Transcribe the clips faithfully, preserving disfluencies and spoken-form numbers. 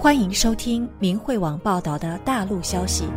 欢迎收听明慧网报道的大陆消息。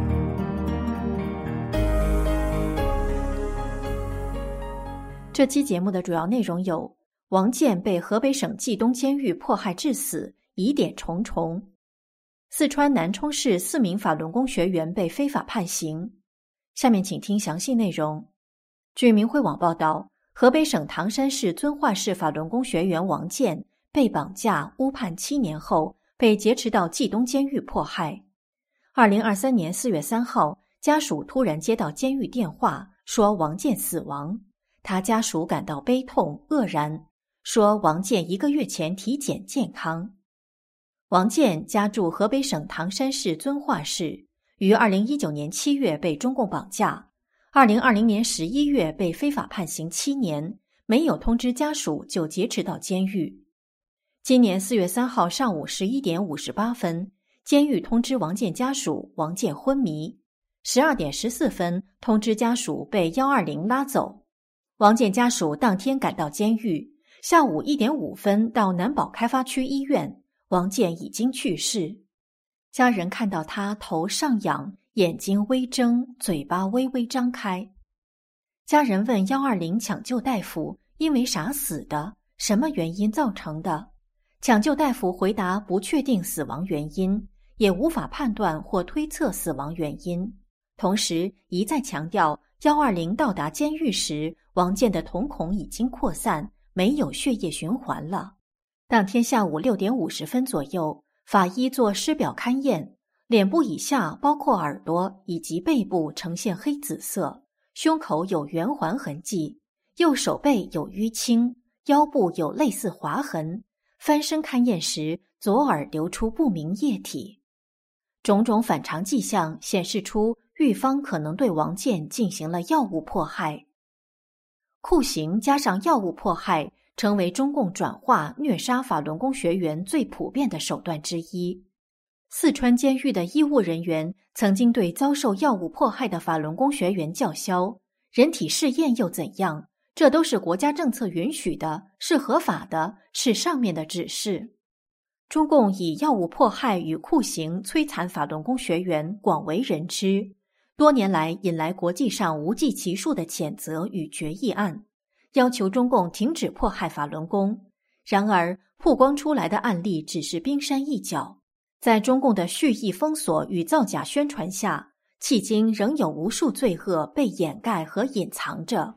这期节目的主要内容有：王建被河北省冀东监狱迫害致死，疑点重重；四川南充市四名法轮功学员被非法判刑。下面请听详细内容。据明慧网报道，河北省唐山市遵化市法轮功学员王建被绑架误判七年后，被劫持到冀东监狱迫害。二零二三年四月三号，家属突然接到监狱电话，说王建死亡。他家属感到悲痛愕然，说王建一个月前体检健康。王建家住河北省唐山市遵化市，于二零一九年七月被中共绑架，二零二零年十一月被非法判刑七年，没有通知家属就劫持到监狱。今年四月三号上午十一点五十八分，监狱通知王建家属王建昏迷。十二点十四分通知家属被一二零拉走。王建家属当天赶到监狱，下午一点五分到南宝开发区医院，王建已经去世。家人看到他头上仰，眼睛微睁，嘴巴微微张开。家人问一二零抢救大夫因为啥死的，什么原因造成的？抢救大夫回答不确定死亡原因，也无法判断或推测死亡原因。同时一再强调一二零到达监狱时，王建的瞳孔已经扩散，没有血液循环了。当天下午六点五十分左右，法医做尸表勘验，脸部以下包括耳朵以及背部呈现黑紫色，胸口有圆环痕迹，右手背有淤青，腰部有类似划痕。翻身勘验时，左耳流出不明液体。种种反常迹象显示出狱方可能对王建进行了药物迫害。酷刑加上药物迫害成为中共转化虐杀法轮功学员最普遍的手段之一。四川监狱的医务人员曾经对遭受药物迫害的法轮功学员叫嚣，人体试验又怎样？这都是国家政策允许的，是合法的，是上面的指示。中共以药物迫害与酷刑摧残法轮功学员广为人知，多年来引来国际上无计其数的谴责与决议案，要求中共停止迫害法轮功。然而曝光出来的案例只是冰山一角，在中共的蓄意封锁与造假宣传下，迄今仍有无数罪恶被掩盖和隐藏着。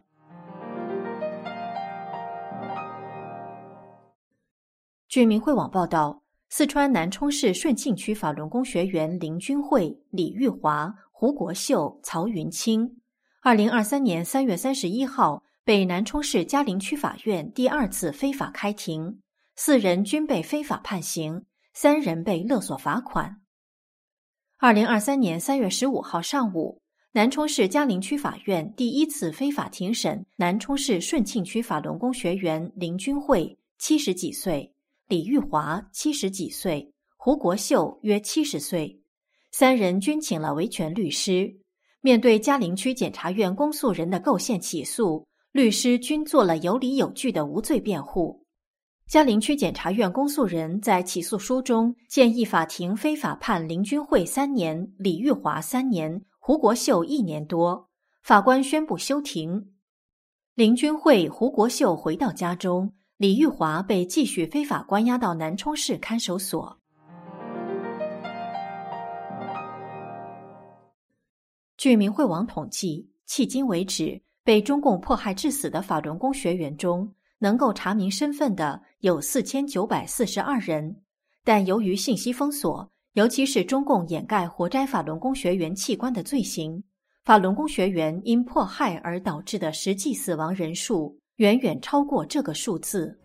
据明慧网报道，四川南充市顺庆区法轮功学员林军慧、李玉华、胡国秀、曹云清，二零二三年三月三十一号被南充市嘉陵区法院第二次非法开庭，四人均被非法判刑，三人被勒索罚款。二零二三年三月十五号上午，南充市嘉陵区法院第一次非法庭审南充市顺庆区法轮功学员林军慧七十几岁，李玉华七十几岁，胡国秀约七十岁，三人均请了维权律师。面对嘉陵区检察院公诉人的构陷起诉，律师均做了有理有据的无罪辩护。嘉陵区检察院公诉人在起诉书中建议法庭非法判林军慧三年、李玉华三年、胡国秀一年多。法官宣布休庭。林军慧、胡国秀回到家中，李玉华被继续非法关押到南充市看守所。据明慧网统计，迄今为止，被中共迫害致死的法轮功学员中，能够查明身份的有四千九百四十二人，但由于信息封锁，尤其是中共掩盖活摘法轮功学员器官的罪行，法轮功学员因迫害而导致的实际死亡人数远远超过这个数字。